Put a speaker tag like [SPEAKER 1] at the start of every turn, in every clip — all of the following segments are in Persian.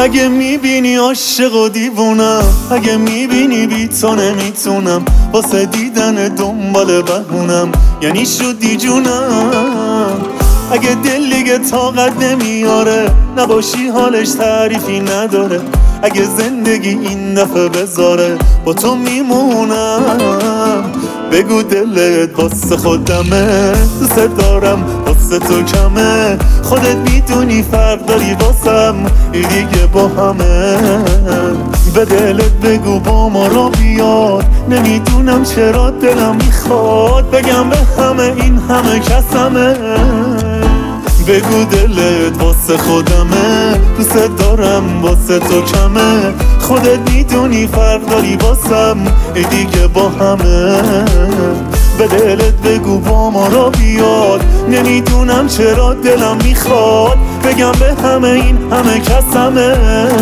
[SPEAKER 1] اگه میبینی عاشق و دیوونم، اگه میبینی بی تو نمیتونم، واسه دیدن دنبال بهونم، یعنی شدی جونم. اگه دل دیگه طاقت نمیاره، نباشی حالش تعریفی نداره، اگه زندگی این دفعه بذاره با تو میمونم. بگو دلت واسه خودمه، دوست دارم واسه تو کمه، خودت میدونی فرق داری واسم، این دیگه با همه. به دلت بگو با ما را بیاد، نمیدونم چرا دلم میخواد بگم به همه این همه کسمه. بگو دلت واسه خودمه، دوست دارم واسه تو کمه، خودت میدونی فرق داری واسم، ای دیگه با همه. به دلت بگو با ما را بیاد، نمیدونم چرا دلم میخواد بگم به همه این همه کسمه.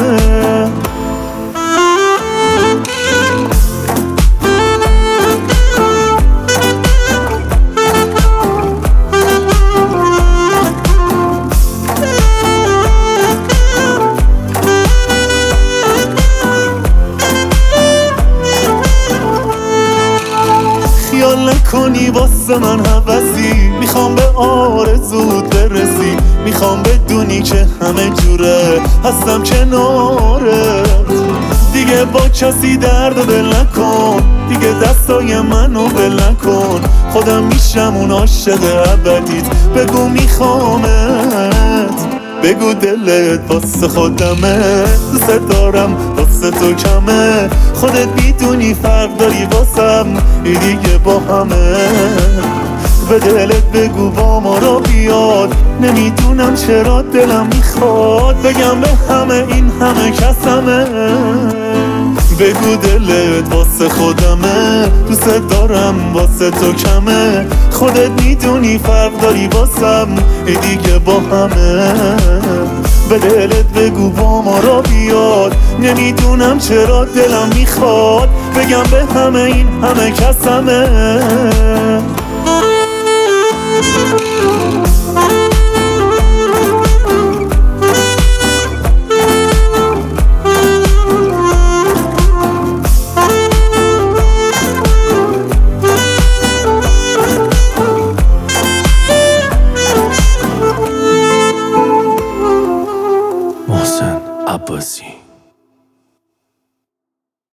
[SPEAKER 1] خیال نکنی واسه من هوسی، میخوام به آرزوت برسی، میخوام بدونی که همه جوره هستم کنارت. دیگه با کسی درد و دل نکن، دیگه دستای منو ول نکن، خودم میشم اون عاشق ابدیت، بگو میخوامت. بگو دلت واسه خودمه، دوست دارم واسه تو کمه، خودت میدونی فرق داری واسم، ای دیگه با همه. به دلت بگو با ما را بیاد، نمیدونم چرا دلم میخواد بگم به همه این همه کسمه. بگو دلت واسه خودمه، دوست دارم واسه تو کمه، خودت میدونی فرق داری واسم، ای دیگه با همه. به دلت بگو با ما را بیاد، نمیدونم چرا دلم میخواد بگم به همه این همه کسمه.